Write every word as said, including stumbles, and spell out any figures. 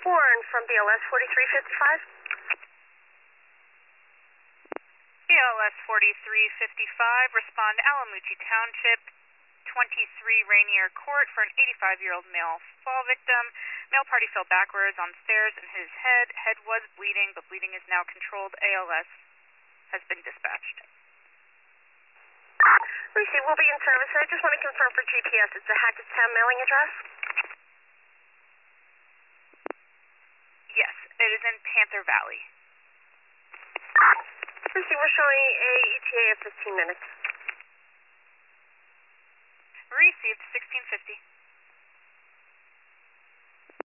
Warren from B L S forty-three fifty-five. B L S forty-three fifty-five, respond Alamucci Township, twenty-three Rainier Court for an eighty-five-year-old male fall victim. Male party fell backwards on stairs and hit his head. Head was bleeding, but bleeding is now controlled. A L S has been dispatched. Lucy, we'll be in service. I just want to confirm for G P S. It's a Hackettstown mailing address? Yes, it is in Panther Valley. Lucy, we're showing a E T A of fifteen minutes. Received sixteen fifty.